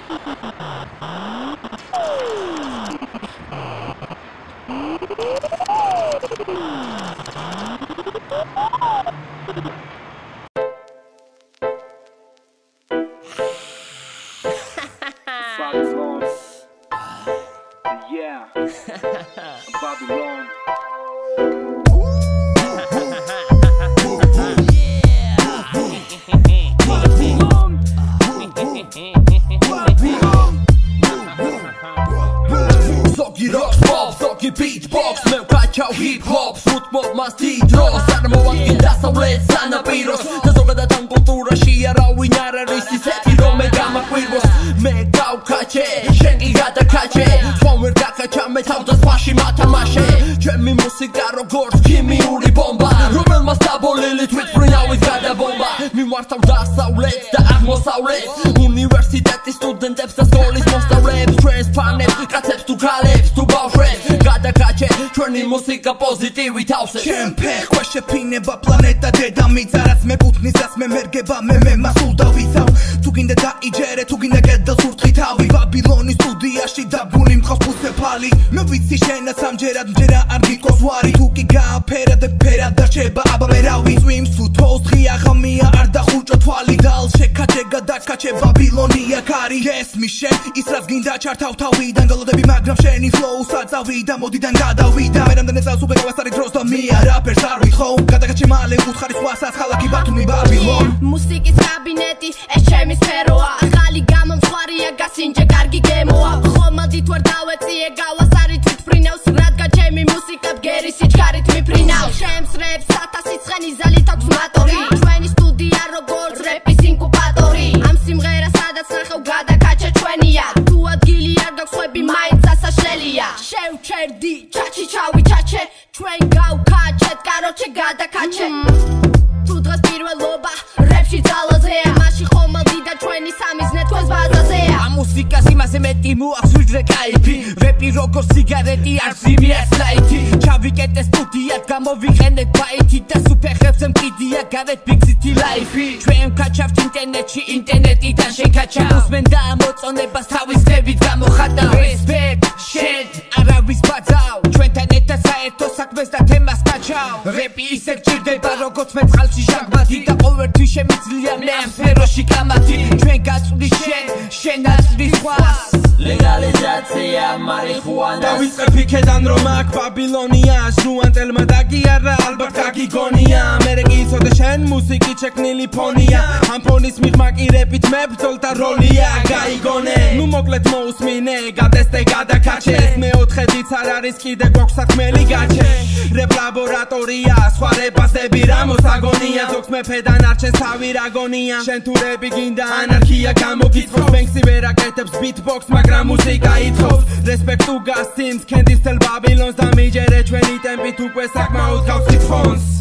Babylon. Yeah. Babylon. Zoggy rocks pop, zoggy beatbox Meu kaciał hip-hop, wśród mob ma stidros Armołatki da soulec, sana piros Tazogada tam kultura, shijarawi nyara risi setiro Mega maquirvos, mega ukacie Shengi gada kacie Twomer gakacia, metał da spashi mata masie Czemi muzyka rogors, kimi uri bomba Robel ma stabo, lili tweet prynały zgada bomba Mi martał da soulec, da armo soulec Uniwersytety studentem za solis Monsta rap, transpanet, kacep tu kalep, tu bałfred Gada kacie, czerni muzyka pozityvi tause Čempeh, khoše pine ba planeta dedamit Zaraz me kutni, zas me mergeba, me მასულდავისავ თუ გინდა დაიჯერე, თუ გინდა გედელს ურთხი თავი ბაბილონის სტუდიაში დაბუნი მხავს ფუსეფალი მე ვიცი შენაც ამჯერად მჯერა არ გიყოს ვარი თუ კი გააფერა და ფერა დარჩება აბა მე რავი სვიმს ფუთბოლს ღია ღამია არ დახუჭო თვალი დალ შეკაჩე გადაკაჩე ბაბილონია კარი ესმის შენ ის რაც გინდა ჩართავ თავიდან გალოდები მაგრამ შენი ფლოუ საწავი და მოდიდან გადავიდა მე რამდენი წელს უკვე გავასწარი დროს და მე არაფერს არ ვითხოვ გადაკაჩე მალე უთხარი სხვასაც ხალხი ბათუმი ბაბილონ მუსიკის კაბინეტი ეს ჩემი სფეროა ახალი გამომხარია გასინჯე კარგი გემოა ხომალდით ვარ დავეწიე გავასარი თვითფრინავს რადგან ჩემი მუსიკა ბგერი სიჩქარით მიფრინავს ჩემს რეპს 1000 ცხენი ზალით აქვს მატორი ჩვენი სტუდია როგორც რეპის ინკუბატორი ამ სიმღერას სადაც ნახავ გადაკაჩე ჩვენია თუ ადგილი არ გაქვს ხვები მაინც ასაშლელია შევჩერდი ჩაჩი ჩავი ჩაჩე ჩვენ გავკაჩეთ კაროჩე გადაკაჩე თუ დღეს პირველობა რეპში ძალაზეა მაშინ ხომალდი და ჩვენი სამიზნე თქვენს ბაზაზეა ამ მუსიკას იმაზე მეტი მოაქვს ვიდრე кайფი რეპი როგორც სიგარეტი არ ზიმიას ლაითი ჩავიკეტე სტუდიად გამოვიყენეთ ბაითი და სუფეხებზე მყიდია გავეთ ბიგზითი ლაიფი ჩვენ ვკაჩავთ ინტერნეტში ინტერნეტიდან შეკაჩავ უსმენ და მოწონებას თავის ხებით გამოხატავ რესპექტ შენ არავის ბაძავ ჩვენთან ერთად საერთო საქმეს და თემას გაჩავ რეპი ისე გჭირდება როგორც მე წყალში ჟანგბადი და ყოველთვის შემიძლია მე ამ სფეროში გამათი ჩვენ გაწვდი შენ აწვდი სხვას ლეგალიზაცია მარიხუანას დავიწყებ იქედან რომ აქ ბაბილონია ჟუანტელმა დაგიარა ალბათ გაგიგონია მერე კი იცოდე შენ მუსიკით შექმნილი ფონია ამ ფონის მიღმა კი რეპით მე ბრძოლთა როლია გაიგონე ნუ მოკლედ მოусმინე გადესტე გადაკაჩე მეოთხედიც არ არის კიდე გვაქვს საქმელი გაჩე რეპ ლაბორატორია სხვა რეპასები რა მოსაგონია ზოგს მეფედან არჩენს თავი რაგონია შენ თუ რეპი გინდა ანარქია გამოგიწვევს ბენქსი ვერ აკეთებს ბიტბოქს მაგრამ მუსიკა ითხოვს რესპექტ უგასცინს კენდის თელ ბაბილონს და მიჯერე ჩვენი ტემპით უკვე საკმაოდ გავხსით ფონს